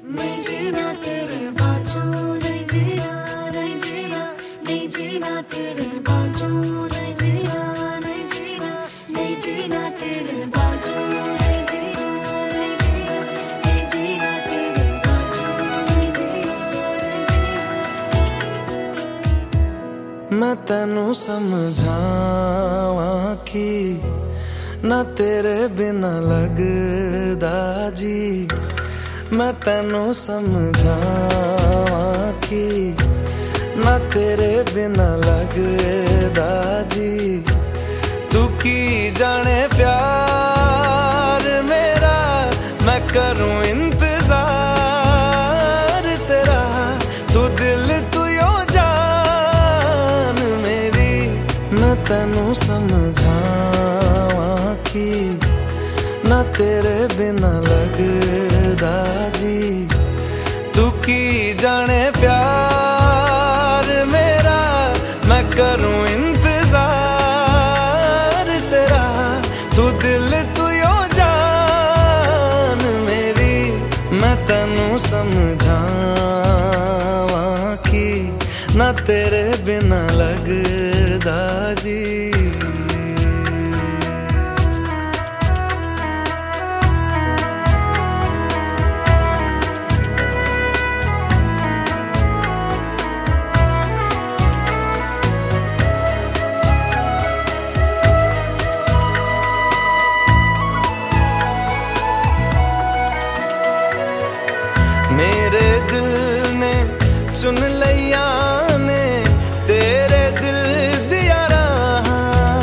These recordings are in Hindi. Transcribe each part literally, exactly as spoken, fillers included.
नहीं जीना तेरे बाजू, नहीं जीना, नहीं जीना, नहीं जीना तेरे बाजू, नहीं जीना, नहीं जीना, नहीं जीना तेरे बाजू, नहीं जीना, नहीं जीना, नहीं जीना तेरे बाजू, नहीं जीना, नहीं जीना। मैं तैनू समझावां कि ना तेरे बिना लगदा जी, मैं तैनू समझावां कि ना तेरे बिना लगदा जी। तू की जाने प्यार मेरा, मैं करूं इंतजार तेरा। तू दिल तू यो जान मेरी, मैं तैनू समझावां कि ना तेरे बिना लगदा जी। तू की जाने प्यार मेरा, मैं करूं इंतजार तेरा। तू दिल तू यो जान मेरी, मैं तैनू समझावां कि ना तेरे बिना लगदा जी। मेरे दिल ने चुन लिया ने तेरे दिल दिया रहा।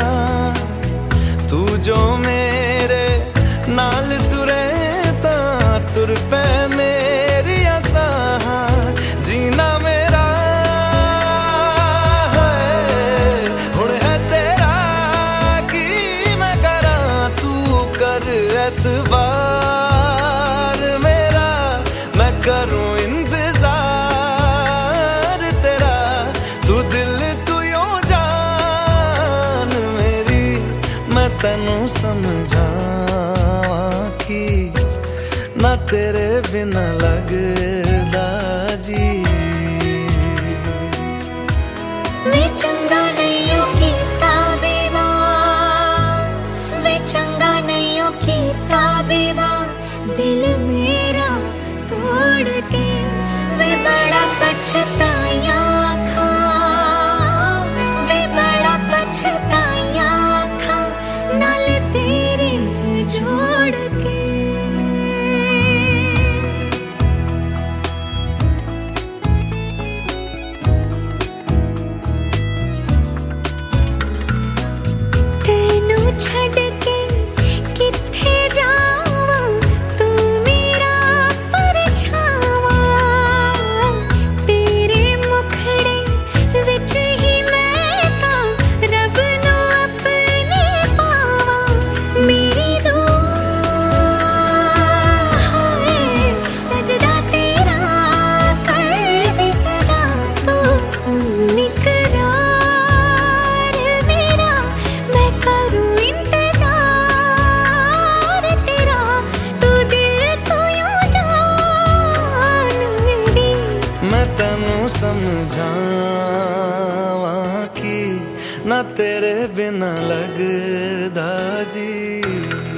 तू जो मेरे नाल तुरे ता तुर पे मेरी आसा। जीना मेरा है हुण है तेरा की मैं करा। तू कर एतबार मेरा, मैं करूं इंतजार तेरा। तू दिल तू यो जान मेरी, मैं तैनू समझावां कि ना तेरे बिना लगदा जी। वे चंगा नहीं हो कीता बेवार, वे चंगा नहीं हो कीता बेवार। दिल मेरा तोड़ के वे बड़ा पछताया खा, वे बड़ा पछताया खा नाल तेरे जोड़ के। तेनू छड़ के किथे जावां, तू मेरा परछावा। तेरे मुखड़े विच ही मैं तां रब नू अपने पावां। मेरी रूह है सजदा तेरा करदी सदा। तू सुन इकरार मेरा, मैं करूं इंतजार तेरा। तू दिल तू यो जान मेरी, मैं तैनू समझावां कि ना तेरे बिना लगदा जी।